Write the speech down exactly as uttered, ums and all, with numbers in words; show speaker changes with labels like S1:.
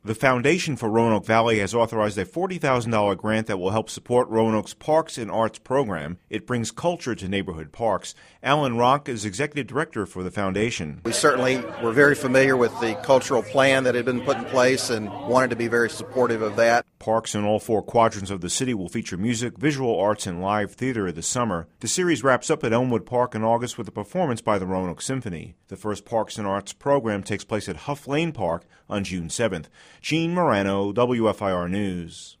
S1: The Foundation for Roanoke Valley has authorized a forty thousand dollars grant that will help support Roanoke's Parks and Arts program. It brings culture to neighborhood parks. Alan Rock is executive director for the foundation.
S2: We certainly were very familiar with the cultural plan that had been put in place and wanted to be very supportive of that.
S1: Parks in all four quadrants of the city will feature music, visual arts, and live theater this summer. The series wraps up at Elmwood Park in August with a performance by the Roanoke Symphony. The first Parks and Arts program takes place at Huff Lane Park on June seventh. Gene Morano, W F I R News.